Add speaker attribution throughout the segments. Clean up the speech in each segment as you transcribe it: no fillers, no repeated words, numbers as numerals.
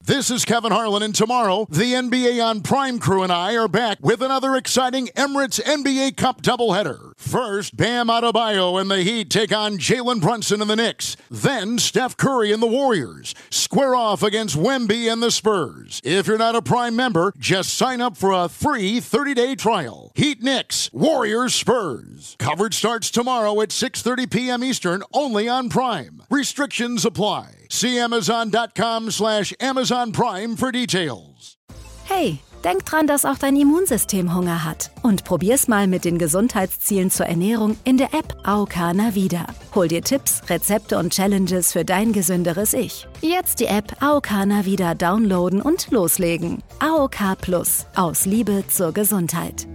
Speaker 1: This is Kevin Harlan, and tomorrow, the NBA on Prime crew and I are back with another exciting Emirates NBA Cup doubleheader. First, Bam Adebayo and the Heat take on Jalen Brunson and the Knicks. Then, Steph Curry and the Warriors square off against Wemby and the Spurs. If you're not a Prime member, just sign up for a free 30-day trial. Heat Knicks, Warriors Spurs. Coverage starts tomorrow at 6:30 p.m. Eastern, only on Prime. Restrictions apply. See Amazon.com/Amazon Prime für Details.
Speaker 2: Hey, denk dran, dass auch dein Immunsystem Hunger hat. Und probier's mal mit den Gesundheitszielen zur Ernährung in der App AOK Navida. Hol dir Tipps, Rezepte und Challenges für dein gesünderes Ich. Jetzt die App AOK Navida downloaden und loslegen. AOK Plus. Aus Liebe zur Gesundheit.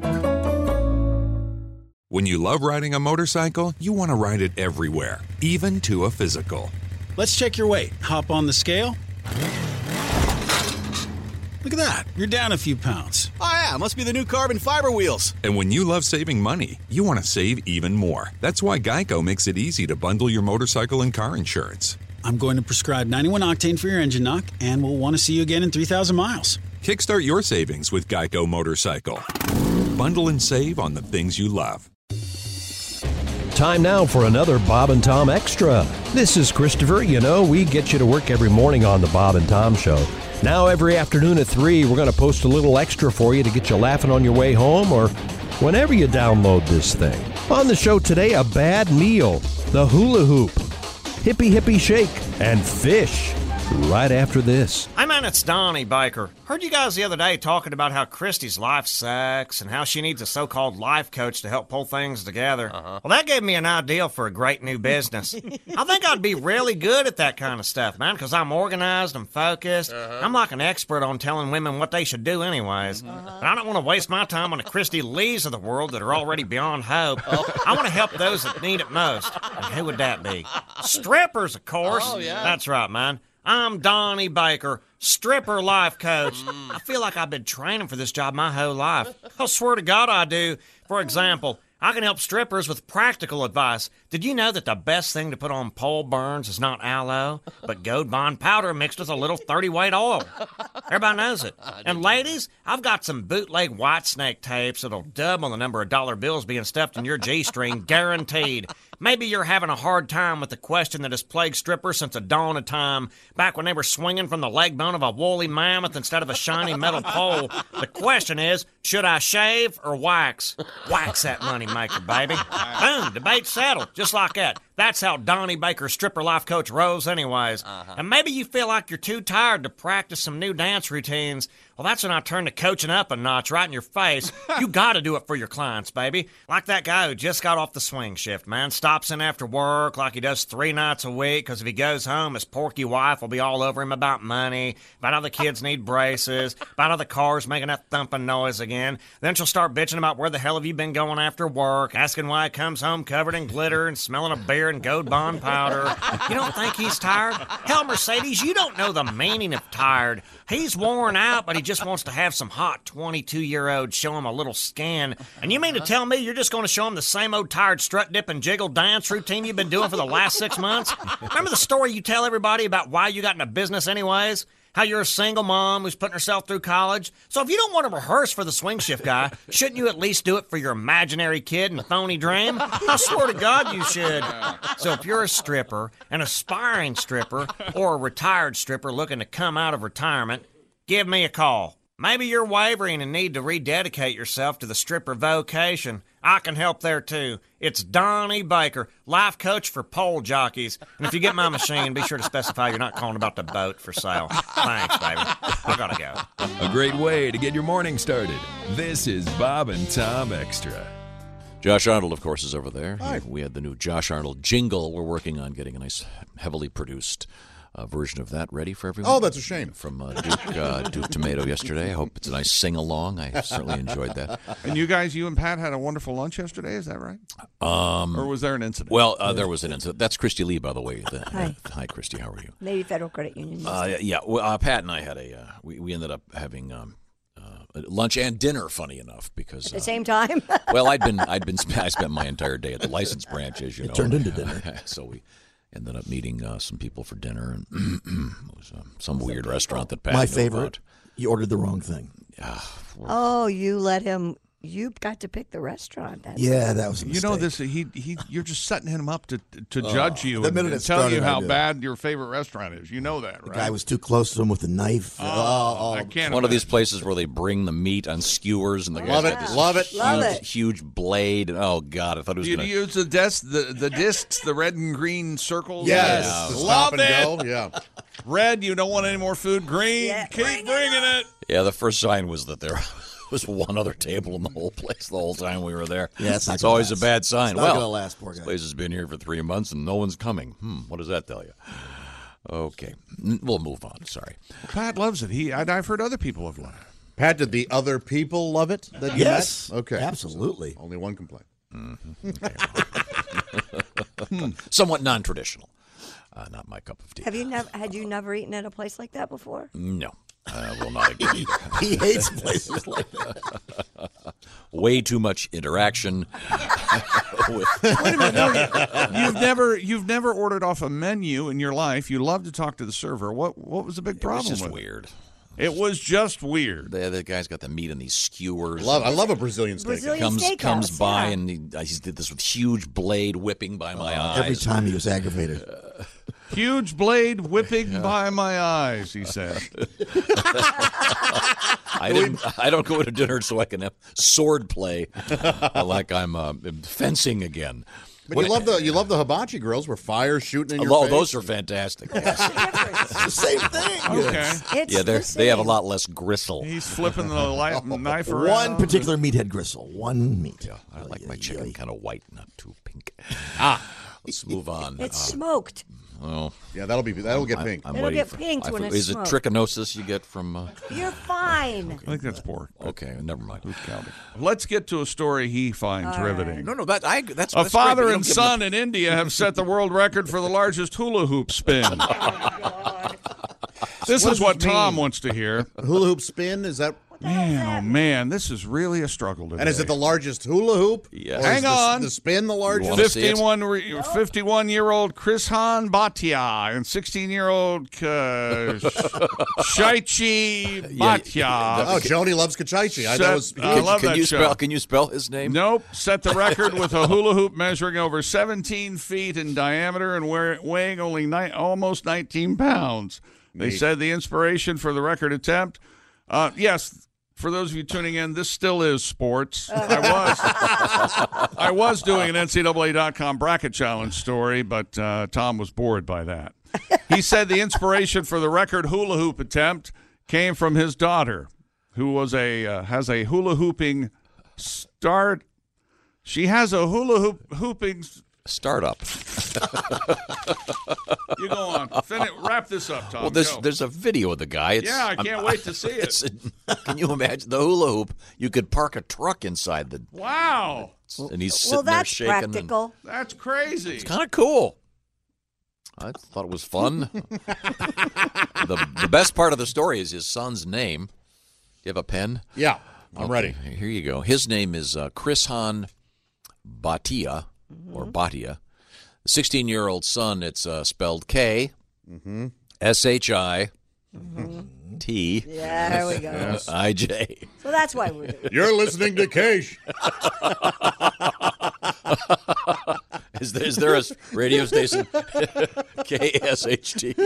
Speaker 3: When you love riding a motorcycle, you want to ride it everywhere, even to a physical.
Speaker 4: Let's check your weight. Hop on the scale. Look at that. You're down a few pounds.
Speaker 5: Oh, yeah. Must be the new carbon fiber wheels.
Speaker 3: And when you love saving money, you want to save even more. That's why Geico makes it easy to bundle your motorcycle and car insurance.
Speaker 4: I'm going to prescribe 91 octane for your engine knock, and we'll want to see you again in 3,000 miles.
Speaker 3: Kickstart your savings with Geico Motorcycle. Bundle and save on the things you love.
Speaker 6: Time now for another Bob and Tom Extra. This is Christopher. You know, we get you to work every morning on the Bob and Tom Show. Now every afternoon at 3, we're going to post a little extra for you to get you laughing on your way home or whenever you download this thing. On the show today, a bad meal, the hula hoop, hippie hippie shake, and fish. Right after this.
Speaker 7: Hey man, it's Donnie Baker. Heard you guys the other day talking about how Christy's life sucks and how she needs a so-called life coach to help pull things together. Well, that gave me an idea for a great new business. I think I'd be really good at that kind of stuff, man, because I'm organized and focused. I'm like an expert on telling women what they should do anyways. But I don't want to waste my time on the Christy Lees of the world that are already beyond hope. I want to help those that need it most. And who would that be? Strippers, of course.
Speaker 5: Oh, yeah.
Speaker 7: That's right, man. I'm Donnie Baker, stripper life coach. I feel like I've been training for this job my whole life. I swear to God I do. For example, I can help strippers with practical advice. Did you know that the best thing to put on pole burns is not aloe, but Gold Bond powder mixed with a little 30-weight oil? Everybody knows it. And ladies, I've got some bootleg White Snake tapes that'll double the number of dollar bills being stuffed in your G-string, guaranteed. Maybe you're having a hard time with the question that has plagued strippers since the dawn of time, back when they were swinging from the leg bone of a woolly mammoth instead of a shiny metal pole. The question is, should I shave or wax? Wax that money maker, baby. Boom, debate settled, just like that. That's how Donnie Baker, stripper life coach, rolls anyways. And maybe you feel like you're too tired to practice some new dance routines. Well, that's when I turn to coaching up a notch right in your face. You gotta do it for your clients, baby. Like that guy who just got off the swing shift, man. Stops in after work like he does 3 nights a week, because if he goes home, his porky wife will be all over him about money, about how the kids need braces, about how the car's making that thumping noise again. Then she'll start bitching about where the hell have you been going after work, asking why he comes home covered in glitter and smelling of beer and Gold Bond powder. You don't think he's tired? Hell, Mercedes, you don't know the meaning of tired. He's worn out, but he just wants to have some hot 22-year-old show him a little skin. And you mean to tell me you're just going to show him the same old tired strut, dip, and jiggle dance routine you've been doing for the last 6 months? Remember the story you tell everybody about why you got into business anyways? How you're a single mom who's putting herself through college? So if you don't want to rehearse for the swing shift guy, shouldn't you at least do it for your imaginary kid and phony dream? I swear to God you should. So if you're a stripper, an aspiring stripper, or a retired stripper looking to come out of retirement, give me a call. Maybe you're wavering and need to rededicate yourself to the stripper vocation. I can help there, too. It's Donnie Baker, life coach for pole jockeys. And if you get my machine, be sure to specify you're not calling about the boat for sale. Thanks, baby. I gotta go.
Speaker 8: A great way to get your morning started. This is Bob and Tom Extra.
Speaker 5: Josh Arnold, of course, is over there.
Speaker 1: Hi.
Speaker 5: We had the new Josh Arnold jingle. We're working on getting a nice, heavily produced version of that ready for everyone.
Speaker 1: Oh, that's a shame.
Speaker 5: From Duke Tomato yesterday. I hope it's a nice sing-along. I certainly enjoyed that.
Speaker 9: And you and Pat had a wonderful lunch yesterday, is that right? Or was there an incident?
Speaker 5: Well, there was an incident. That's Christy Lee, by the way.
Speaker 10: Hi.
Speaker 5: Hi, Christy. How are you?
Speaker 10: Navy Federal Credit Union.
Speaker 5: Yeah. Well, Pat and I had we ended up having lunch and dinner, funny enough, because
Speaker 10: at the same time.
Speaker 5: Well, I spent my entire day at the license branch, as you know.
Speaker 6: It turned into dinner.
Speaker 5: So ended up meeting some people for dinner, and it was some weird restaurant that Pat
Speaker 10: My
Speaker 5: knew
Speaker 10: favorite.
Speaker 5: about.
Speaker 10: You ordered the wrong thing.
Speaker 11: Oh, you let him. You got to pick the restaurant. That
Speaker 10: was a mistake.
Speaker 9: You know this. You're just setting him up to judge you
Speaker 10: the minute
Speaker 9: and
Speaker 10: it
Speaker 9: tell you
Speaker 10: started,
Speaker 9: how
Speaker 10: I knew.
Speaker 9: bad your favorite restaurant is. You know that,
Speaker 10: The
Speaker 9: right?
Speaker 10: guy was too close to him with the knife.
Speaker 9: I can't.
Speaker 5: One of these places where they bring the meat on skewers, and the
Speaker 12: Love
Speaker 5: guy's
Speaker 12: it,
Speaker 5: got this
Speaker 12: love it.
Speaker 5: huge,
Speaker 11: Love it.
Speaker 5: huge blade. Oh God, I thought it was
Speaker 9: You
Speaker 5: going to.
Speaker 9: use the discs, the red and green circles.
Speaker 12: Yes.
Speaker 5: Yeah.
Speaker 12: The
Speaker 9: Love
Speaker 12: stop and
Speaker 9: it.
Speaker 12: go. Yeah.
Speaker 9: Red, you don't want any more food. Green, keep bringing it.
Speaker 5: Yeah, the first sign was that there was one other table in the whole place the whole time we were there.
Speaker 10: Yeah, it's not
Speaker 5: it's
Speaker 10: gonna
Speaker 5: always
Speaker 10: last.
Speaker 5: a bad sign.
Speaker 10: It's not
Speaker 5: well,
Speaker 10: gonna last, poor guy.
Speaker 5: This place has been here for 3 months and no one's coming. What does that tell you? Okay, we'll move on. Sorry.
Speaker 9: Pat loves it. I've heard other people have loved it.
Speaker 12: Pat, did the other people love it that you
Speaker 10: Yes.
Speaker 12: met? Okay.
Speaker 10: Absolutely.
Speaker 12: Only one complaint.
Speaker 5: Somewhat non-traditional. Not my cup of tea.
Speaker 11: Had you never eaten at a place like that before?
Speaker 5: No. Will not again.
Speaker 10: He hates places like that.
Speaker 5: Way too much interaction. With
Speaker 9: Wait a minute. No, you've never ordered off a menu in your life. You love to talk to the server. What was the big problem?
Speaker 5: It was just
Speaker 9: with
Speaker 5: weird.
Speaker 9: It was just weird.
Speaker 5: The guy's got the meat in these skewers.
Speaker 12: I love a Brazilian steak.
Speaker 11: Brazilian
Speaker 5: comes
Speaker 11: steakhouse,
Speaker 5: by
Speaker 11: yeah.
Speaker 5: and he did this with huge blade whipping by my eyes.
Speaker 10: Every time he was aggravated.
Speaker 9: Huge blade whipping by my eyes, he said.
Speaker 5: I don't go to dinner so I can have sword play like I'm fencing again.
Speaker 12: But you love the hibachi grills where fire's shooting in your face.
Speaker 5: Those are fantastic. Yes.
Speaker 10: It's the same thing.
Speaker 9: Okay.
Speaker 11: It's
Speaker 5: Yeah,
Speaker 11: the
Speaker 5: they have a
Speaker 11: same.
Speaker 5: lot less gristle.
Speaker 9: He's flipping the knife around.
Speaker 10: One particular meathead gristle. One meat.
Speaker 5: Yeah, I like my chicken kind of white, not too pink. Let's move on.
Speaker 11: It's smoked.
Speaker 5: Well,
Speaker 12: Yeah, that'll get pink.
Speaker 5: I'm
Speaker 11: It'll
Speaker 5: waiting
Speaker 11: get pink when it's
Speaker 5: Is it
Speaker 11: smoked.
Speaker 5: trichinosis you get from?
Speaker 11: You're fine.
Speaker 9: I think that's pork.
Speaker 5: Okay, never mind.
Speaker 9: Who's counting? Let's get to a story he finds riveting.
Speaker 5: No, that's
Speaker 9: A
Speaker 5: that's
Speaker 9: father
Speaker 5: great, but
Speaker 9: and
Speaker 5: you don't give
Speaker 9: son in India have set the world record for the largest hula hoop spin. This
Speaker 12: What
Speaker 9: is
Speaker 12: does
Speaker 9: what
Speaker 12: this mean?
Speaker 9: Tom wants to hear.
Speaker 12: Hula hoop spin, is that?
Speaker 9: Man, oh man, this is really a struggle today.
Speaker 12: And is it the largest hula hoop?
Speaker 5: Yes.
Speaker 12: Or
Speaker 9: Hang
Speaker 12: is
Speaker 9: on.
Speaker 12: The spin the largest?
Speaker 5: wanna see it?
Speaker 9: 51-year-old Krishan Bhatia and 16-year-old Shaichi Bhatia.
Speaker 12: Oh, Joni loves Kachaichi. I
Speaker 9: love
Speaker 5: Can
Speaker 9: that
Speaker 5: you
Speaker 9: show.
Speaker 5: Can you spell his name?
Speaker 9: Nope. Set the record with a hula hoop measuring over 17 feet in diameter and weighing only almost 19 pounds. They said the inspiration for the record attempt. Yes, for those of you tuning in, this still is sports. I was doing an NCAA.com bracket challenge story, but Tom was bored by that. He said the inspiration for the record hula hoop attempt came from his daughter, who has a hula hooping start. She has a hula hooping
Speaker 5: Startup.
Speaker 9: You go on. Wrap this up, Tom.
Speaker 5: Well, there's a video of the guy.
Speaker 9: I can't wait to see it.
Speaker 5: Can you imagine the hula hoop? You could park a truck inside the.
Speaker 9: Wow.
Speaker 5: And he's sitting there
Speaker 11: that's
Speaker 5: shaking.
Speaker 11: practical.
Speaker 9: That's crazy.
Speaker 5: It's kind of cool. I thought it was fun. The best part of the story is his son's name. Do you have a pen?
Speaker 12: Yeah, I'm ready.
Speaker 5: Here you go. His name is Krishan Bhatia, or Bhatia. The 16-year-old son, it's spelled K, S-H-I, T,
Speaker 11: Yeah, there we go.
Speaker 5: I-J.
Speaker 11: So that's why we're doing it.
Speaker 12: You're listening to Keish.
Speaker 5: Is there a radio station? K-S-H-T.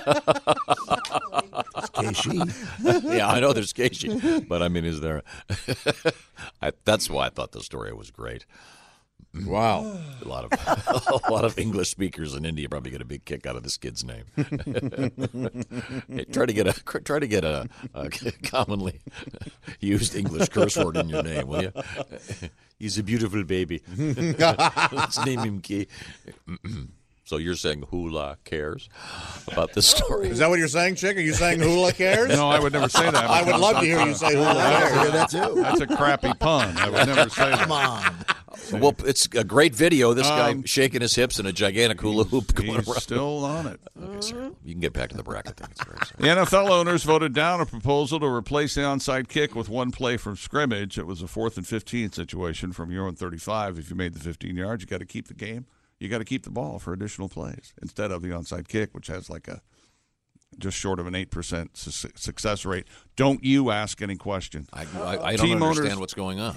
Speaker 10: Keishi.
Speaker 5: Yeah, I know there's Keishi, but I mean, is there? That's why I thought the story was great.
Speaker 12: Wow.
Speaker 5: A lot of English speakers in India probably get a big kick out of this kid's name. Hey, try to get a commonly used English curse word in your name, will you? He's a beautiful baby. Let's name him Key. So you're saying hula cares about this story?
Speaker 12: Is that what you're saying, Chick? Are you saying hula cares?
Speaker 9: No, I would never say that.
Speaker 12: I would love to hear you say hula cares.
Speaker 10: I hear that too.
Speaker 9: That's a crappy pun. I would never say that.
Speaker 10: Come on.
Speaker 5: Well, it's a great video. This guy shaking his hips in a gigantic hula hoop going
Speaker 9: He's
Speaker 5: around.
Speaker 9: still on it.
Speaker 5: Okay, so you can get back to the bracket thing. It's very
Speaker 9: The NFL owners voted down a proposal to replace the onside kick with one play from scrimmage. It was a 4th and 15 situation from your own 35. If you made the 15 yards, you got to keep the game. you got to keep the ball for additional plays instead of the onside kick, which has like a just short of an 8% success rate. Don't you ask any questions.
Speaker 5: I don't understand what's going on.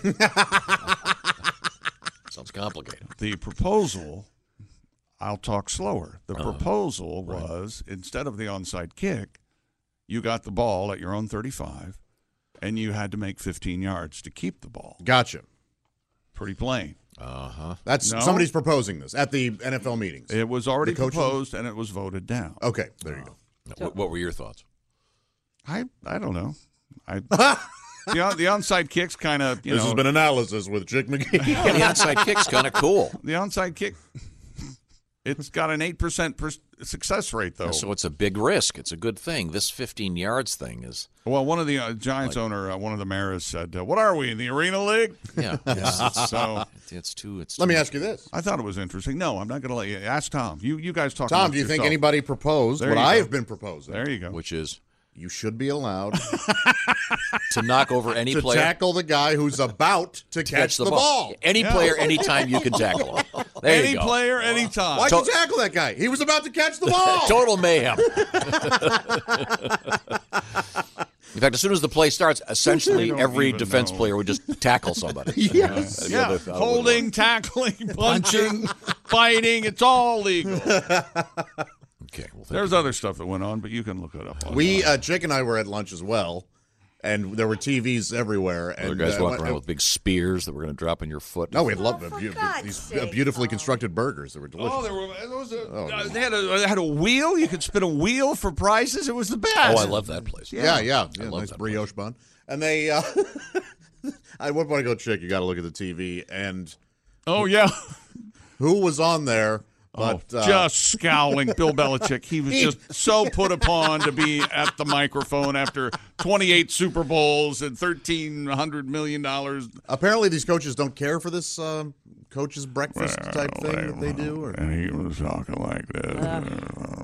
Speaker 5: Sounds complicated.
Speaker 9: The proposal, I'll talk slower. The proposal was, instead of the onside kick, you got the ball at your own 35, and you had to make 15 yards to keep the ball.
Speaker 12: Gotcha.
Speaker 9: Pretty plain.
Speaker 12: That's somebody's proposing this at the NFL meetings.
Speaker 9: It was already proposed, and it was voted down.
Speaker 12: Okay, there you go.
Speaker 5: What were your thoughts?
Speaker 9: I don't know. The onside kick's kind of,
Speaker 12: This has been analysis with Chick McGee.
Speaker 5: Yeah, the onside kick's kind of cool.
Speaker 9: The onside kick, it's got an 8% success rate, though.
Speaker 5: So it's a big risk. It's a good thing. This 15 yards thing is...
Speaker 9: Well, one of the Giants owner, one of the mayors said, what are we, in the Arena League?
Speaker 5: Yeah.
Speaker 9: So
Speaker 5: it's too...
Speaker 12: Let me ask you this.
Speaker 9: I thought it was interesting. No, I'm not going to let you. Ask Tom. You guys talk
Speaker 12: Tom, do you think anybody proposed what I have been proposing?
Speaker 9: There you go.
Speaker 5: Which is?
Speaker 12: You should be allowed
Speaker 5: to knock over any
Speaker 12: to
Speaker 5: player.
Speaker 12: tackle the guy who's about to catch the ball.
Speaker 5: Any player, anytime you can tackle him. There
Speaker 9: any
Speaker 5: you go.
Speaker 9: player, anytime.
Speaker 12: Why'd you tackle that guy? He was about to catch the ball.
Speaker 5: Total mayhem. In fact, as soon as the play starts, essentially every defense player would just tackle somebody.
Speaker 12: Yes.
Speaker 9: Yeah. Holding, tackling, punching, fighting. It's all legal.
Speaker 5: Okay. Well,
Speaker 9: there's other stuff that went on, but you can look it up.
Speaker 12: Chick and I were at lunch as well, and there were TVs everywhere. And
Speaker 5: other guys walking around with big spears that were going to drop on your foot.
Speaker 12: No, we loved these beautifully constructed burgers. They were delicious.
Speaker 9: They had a wheel. You could spin a wheel for prizes. It was the best.
Speaker 5: Oh, I love that place.
Speaker 12: Yeah. Nice brioche bun. And they, I would want to go, Chick, you got to look at the TV. And who was on there? But,
Speaker 9: just scowling. Bill Belichick. He was just so put upon to be at the microphone after 28 Super Bowls and $1,300 million.
Speaker 12: Apparently, these coaches don't care for this coach's breakfast type thing that they do. Or?
Speaker 9: And he was talking like this.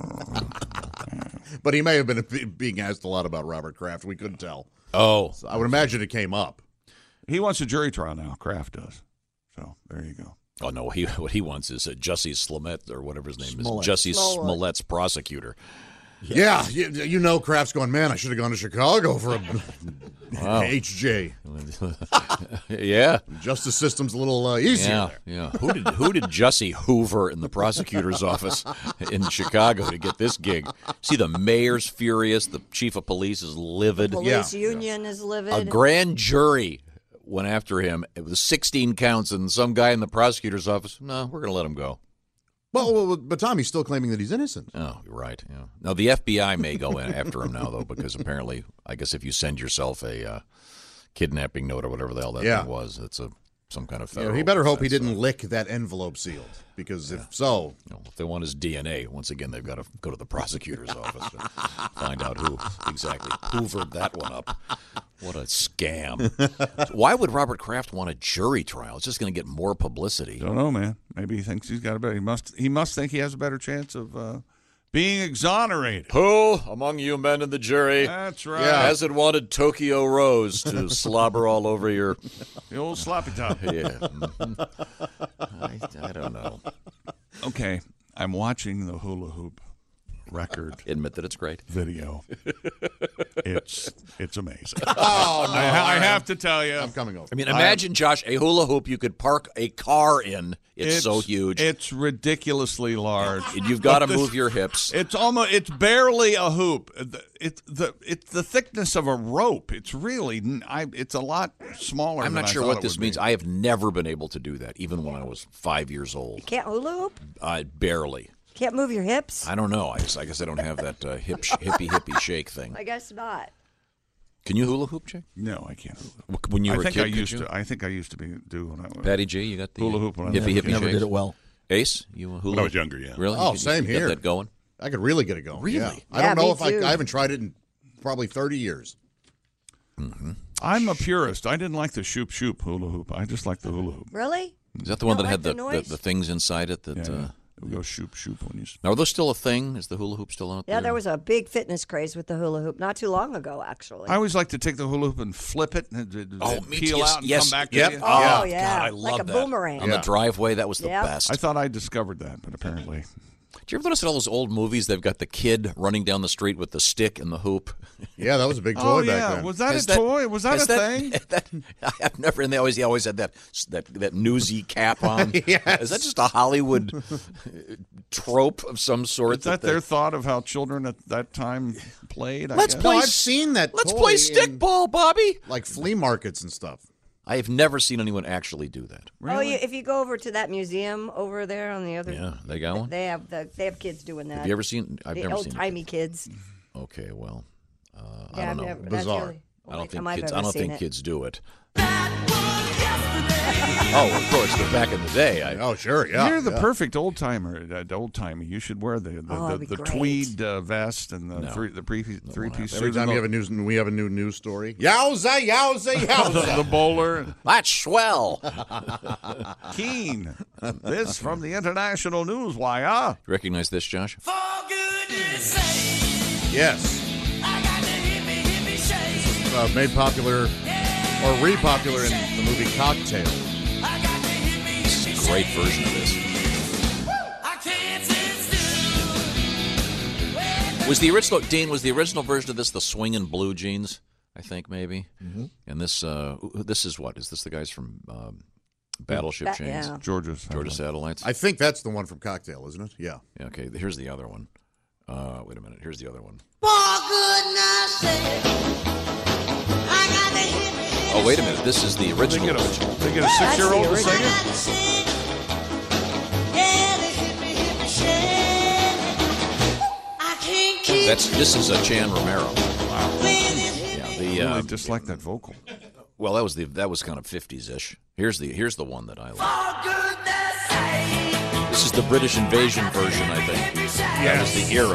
Speaker 12: But he may have been being asked a lot about Robert Kraft. We couldn't tell.
Speaker 5: Oh.
Speaker 12: So I would imagine it came up.
Speaker 9: He wants a jury trial now. Kraft does. So there you go.
Speaker 5: Oh, no, what he wants is Jussie Smollett, or whatever his name is, Jussie Smollett's prosecutor.
Speaker 12: Yeah, you know Kraft's going, man, I should have gone to Chicago for a HJ.
Speaker 5: Yeah.
Speaker 12: Justice system's a little easier there.
Speaker 5: Yeah. Who did Jussie hoover in the prosecutor's office in Chicago to get this gig? See, the mayor's furious. The chief of police is livid.
Speaker 11: The police union is livid.
Speaker 5: A grand jury went after him. It was 16 counts, and some guy in the prosecutor's office, no, we're going to let him go.
Speaker 12: Well, but Tommy's still claiming that he's innocent.
Speaker 5: Oh, you're right. Yeah. Now, the FBI may go in after him now, though, because apparently, I guess if you send yourself a kidnapping note or whatever the hell that thing was, it's some kind of federal
Speaker 12: he better hope he
Speaker 5: offense,
Speaker 12: didn't lick that envelope sealed, because if so...
Speaker 5: if they want his DNA, once again, they've got to go to the prosecutor's office to find out who exactly hoovered that one up. What a scam. Why would Robert Kraft want a jury trial? It's just going to get more publicity.
Speaker 9: Don't know, man. Maybe he thinks he's got a better... He must think he has a better chance of being exonerated.
Speaker 5: Who among you men in the jury
Speaker 9: That's right.
Speaker 5: hasn't wanted Tokyo Rose to slobber all over your...
Speaker 9: The old sloppy top.
Speaker 5: Yeah. I don't know.
Speaker 9: Okay. I'm watching the hula hoop record.
Speaker 5: Admit that it's great.
Speaker 9: Video. It's amazing.
Speaker 12: Oh, no.
Speaker 9: I have to tell you.
Speaker 12: I'm coming over.
Speaker 5: I mean, imagine, Josh, a hula hoop you could park a car in. It's so huge.
Speaker 9: It's ridiculously large.
Speaker 5: And you've got to move your hips.
Speaker 9: It's barely a hoop. It's the thickness of a rope. It's really it's a lot smaller.
Speaker 5: I'm not sure what this means. I have never been able to do that, even when I was 5 years old.
Speaker 11: You can't hula hoop?
Speaker 5: Barely.
Speaker 11: Can't move your hips?
Speaker 5: I don't know. I guess I don't have that hippie shake thing.
Speaker 11: I guess not.
Speaker 5: Can you hula hoop, Jay?
Speaker 9: No, I can't hula hoop.
Speaker 5: When you were a kid,
Speaker 9: I think I used to do when I was.
Speaker 5: Patty G, you got the
Speaker 9: hula hoop when I was
Speaker 5: hippie
Speaker 10: Never
Speaker 5: shakes?
Speaker 10: did it well.
Speaker 5: Ace, you hula
Speaker 9: when I was younger, yeah.
Speaker 5: Really?
Speaker 12: Oh,
Speaker 5: You
Speaker 12: same
Speaker 5: get
Speaker 12: here.
Speaker 5: that going?
Speaker 12: I could really get it going.
Speaker 5: Really?
Speaker 12: Yeah. I
Speaker 11: Yeah,
Speaker 12: don't know
Speaker 11: me
Speaker 12: if
Speaker 11: too.
Speaker 12: I haven't tried it in probably 30 years.
Speaker 5: Mm-hmm.
Speaker 9: I'm a purist. I didn't like the shoop hula hoop. I just like the hula hoop.
Speaker 11: Really?
Speaker 5: Is that the one
Speaker 11: don't
Speaker 5: that had
Speaker 11: like the noise?
Speaker 5: the things inside it that?
Speaker 9: We go shoop when you.
Speaker 5: Now, are those still a thing? Is the hula hoop still out there?
Speaker 11: Yeah, there was a big fitness craze with the hula hoop not too long ago, actually.
Speaker 9: I always like to take the hula hoop and flip it and peel out and come back to you.
Speaker 11: Oh, yeah.
Speaker 5: God, I love
Speaker 11: like a
Speaker 5: that.
Speaker 11: boomerang.
Speaker 5: On the driveway, that was the best.
Speaker 9: I thought I discovered that, but apparently.
Speaker 5: Do you ever notice in all those old movies, they've got the kid running down the street with the stick and the hoop?
Speaker 12: Yeah, that was a big toy back then.
Speaker 9: Was that a toy? Was that a thing?
Speaker 5: I've never, and they always had that newsy cap on.
Speaker 12: Yes.
Speaker 5: Is that just a Hollywood trope of some sort?
Speaker 9: Is that their thought of how children at that time played?
Speaker 5: Let's play.
Speaker 12: I've seen that.
Speaker 5: Let's
Speaker 12: toy
Speaker 5: play stickball, Bobby.
Speaker 12: Like flea markets and stuff.
Speaker 5: I have never seen anyone actually do that.
Speaker 11: Really? Oh, if you go over to that museum over there on the other,
Speaker 5: Yeah, they got one?
Speaker 11: They have kids doing that.
Speaker 5: Have you ever seen? I've
Speaker 11: the
Speaker 5: never seen
Speaker 11: old-timey kids.
Speaker 5: Okay, well, I
Speaker 11: Yeah,
Speaker 5: don't know.
Speaker 11: I've never- that's
Speaker 12: Bizarre.
Speaker 11: really the
Speaker 5: I
Speaker 11: only
Speaker 5: don't think
Speaker 11: time I've
Speaker 5: kids.
Speaker 11: ever
Speaker 5: I don't
Speaker 11: seen
Speaker 5: think
Speaker 11: it.
Speaker 5: kids do it. Oh, of course, but back in the day.
Speaker 12: Oh, sure, yeah.
Speaker 9: You're the perfect old timer. Old timey. You should wear the
Speaker 11: that'd be great.
Speaker 9: tweed vest and the three-piece suit.
Speaker 12: Every time we have a new news story. Yowza, yowza, yowza.
Speaker 9: The bowler.
Speaker 5: That's swell.
Speaker 9: Keen. This from the International Newswire.
Speaker 5: You recognize this, Josh?
Speaker 12: Yes. This was made popular or re-popular in the movie Cocktail.
Speaker 5: This is a great version of this. Was the original, Dean, was the original version of this the Swingin' Blue Jeans, I think, maybe? Mm-hmm. And this is what? Is this the guys from Battleship Chains?
Speaker 11: Yeah.
Speaker 9: Georgia
Speaker 5: Satellites?
Speaker 12: I think that's the one from Cocktail, isn't it? Yeah.
Speaker 5: Okay, here's the other one. Wait a minute. Here's the other one. Oh, wait a minute. This is the original.
Speaker 9: They get a 6-year-old to sing it?
Speaker 5: This is Chan Romero. Wow. Yeah,
Speaker 9: I really dislike that vocal.
Speaker 5: Well, that was kind of 50s-ish. Here's the one that I like. This is the British invasion version, I think. That was the era.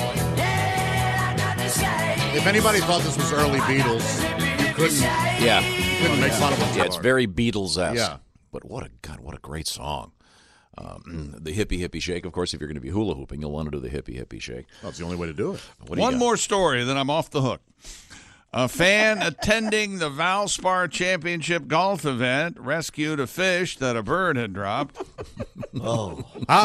Speaker 12: If anybody thought this was early Beatles, you couldn't make fun of them.
Speaker 5: Yeah, it's very Beatles-esque.
Speaker 12: Yeah.
Speaker 5: But what a great song. The hippie hippie shake. Of course, if you're going to be hula hooping, you'll want to do the hippie hippie shake.
Speaker 12: That's the only way to do it.
Speaker 9: One more story, then I'm off the hook. A fan attending the Valspar Championship golf event rescued a fish that a bird had dropped.
Speaker 10: Oh.
Speaker 12: Huh?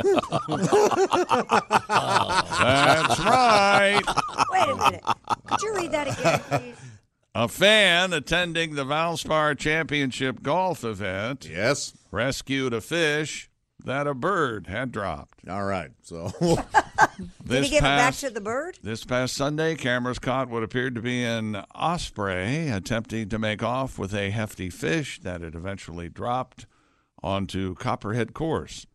Speaker 9: That's right.
Speaker 11: Wait a minute. Could you read that again, please?
Speaker 9: A fan attending the Valspar Championship golf event rescued a fish that a bird had dropped.
Speaker 12: All right. So
Speaker 11: Did he give it back to the bird?
Speaker 9: This past Sunday, cameras caught what appeared to be an osprey attempting to make off with a hefty fish that it eventually dropped onto Copperhead Course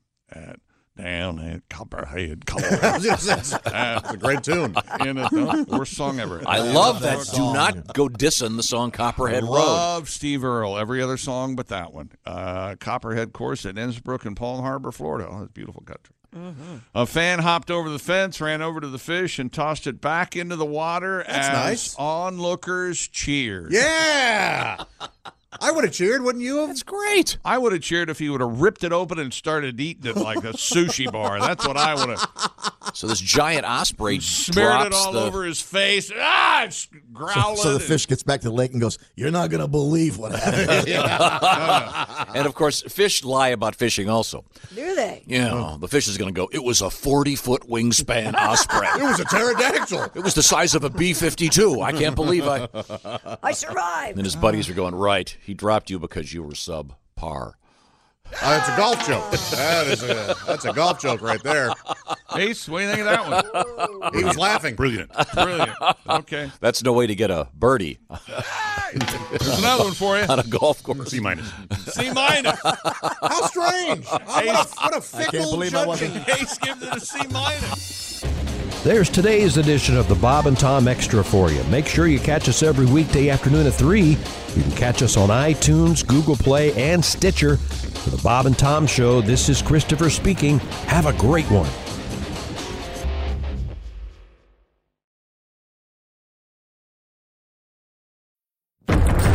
Speaker 9: down at Copperhead Course.
Speaker 12: That's a great tune.
Speaker 9: Worst song ever.
Speaker 5: I love that. Do not go dissing the song Copperhead Road.
Speaker 9: Love Steve Earle. Every other song but that one. Copperhead Course at Innsbruck and Palm Harbor, Florida. Oh, it's beautiful country.
Speaker 11: Mm-hmm.
Speaker 9: A fan hopped over the fence, ran over to the fish, and tossed it back into the water as
Speaker 12: nice.
Speaker 9: onlookers cheered.
Speaker 12: Yeah. I would have cheered, wouldn't you have?
Speaker 5: That's great.
Speaker 9: I would have cheered if he would have ripped it open and started eating it like a sushi bar. That's what I would have.
Speaker 5: So this giant osprey
Speaker 9: Smeared it
Speaker 5: drops
Speaker 9: all over his face. It's growling.
Speaker 10: So the fish gets back to the lake and goes, "You're not going to believe what happened."
Speaker 5: And, of course, fish lie about fishing also.
Speaker 11: Do they?
Speaker 5: You know, the fish is going to go, it was a 40-foot wingspan osprey.
Speaker 12: It was a pterodactyl.
Speaker 5: It was the size of a B-52. I can't believe
Speaker 11: I survived.
Speaker 5: And his buddies are going, right, he dropped you because you were subpar.
Speaker 12: That's a golf joke. That's a golf joke right there.
Speaker 9: Ace, what do you think of that one?
Speaker 12: He was laughing.
Speaker 9: Brilliant. Okay.
Speaker 5: That's no way to get a birdie.
Speaker 9: There's another one for you.
Speaker 5: On a golf course.
Speaker 12: C-.
Speaker 9: C-.
Speaker 12: How strange. What a fickle judging.
Speaker 9: Ace gives it a C-.
Speaker 6: There's today's edition of the Bob and Tom Extra for you. Make sure you catch us every weekday afternoon at 3. You can catch us on iTunes, Google Play, and Stitcher. For the Bob and Tom Show, this is Christopher speaking. Have a great one.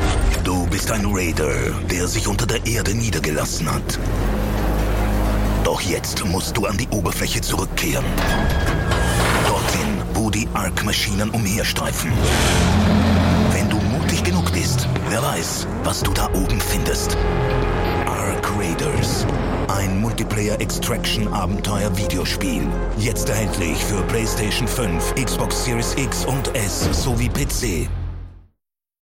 Speaker 13: Du bist ein Raider, der sich unter der Erde niedergelassen hat. Doch Doch jetzt musst du an die Oberfläche zurückkehren. Dorthin, wo die Ark-Maschinen umherstreifen. Wenn du mutig genug bist, wer weiß, was du da oben findest. Ark Raiders. Ein Multiplayer-Extraction-Abenteuer-Videospiel. Jetzt erhältlich für PlayStation 5, Xbox Series X und S sowie PC.